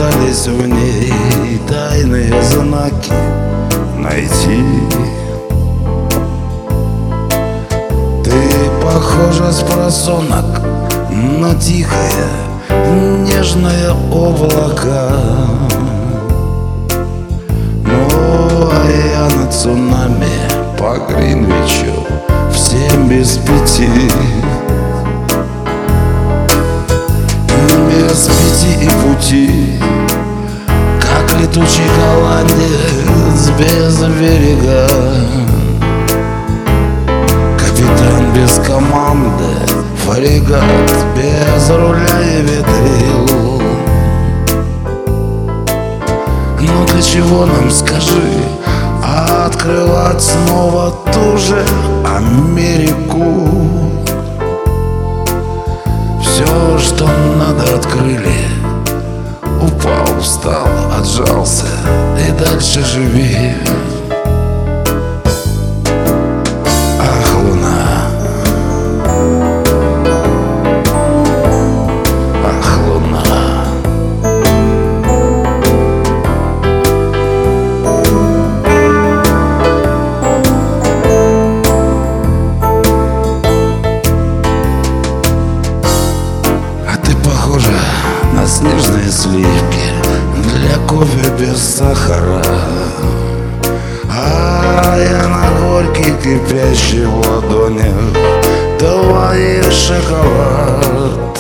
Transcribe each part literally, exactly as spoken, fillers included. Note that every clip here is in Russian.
пытались в ней тайные знаки найти. Ты похожа с просонок на тихое нежное облако. Ну а я на цунами по Гринвичу в семь без пяти. Без пяти и пути, как летучий голландец без берега. Капитан без команды, фрегат без руля и ветрил. Но для чего нам, скажи, открывать снова ту же Америку? Все, что надо, открыли. Упал, встал, отжался и дальше живи. Ах, луна, ах, луна. Похоже на снежные сливки для кофе без сахара. А я на горький кипящий в ладонях твоих шоколад.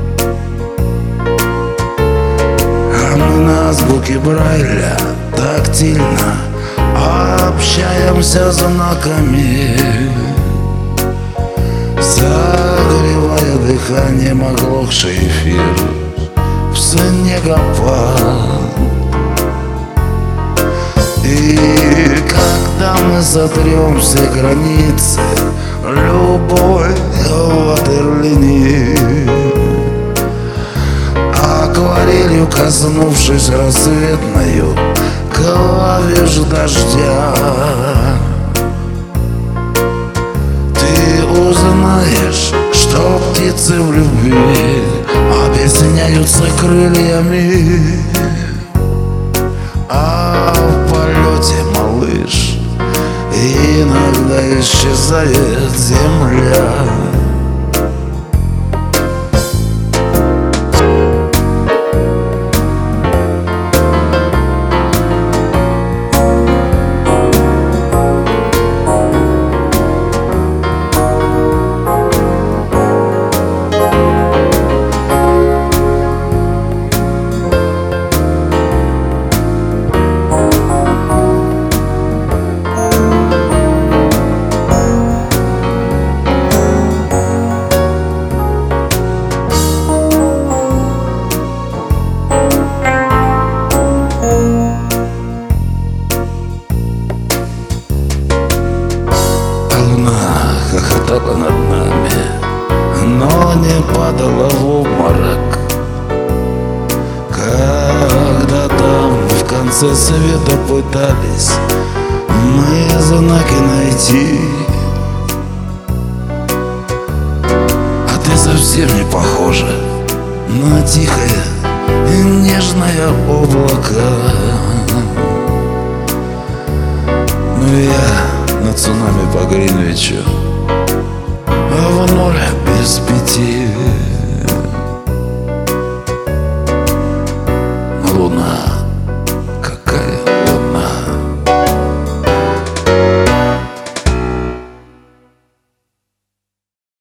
А мы на азбуке Брайля тактильно общаемся знаками, согревая дыханием оглохший эфир в снегопад. И когда мы сотрем все границы любой ватерлинии, акварелью коснувшись рассветною клавиш дождя, узнаешь, что птицы в любви объясняются крыльями, а в полете, малыш, иногда исчезает земля. Хохотала над нами, но не падала в обморок. Когда там в конце света пытались мы знаки найти, а ты совсем не похожа на тихое нежное облако. Ну я на цунами по Гринвичу в ноль без пяти.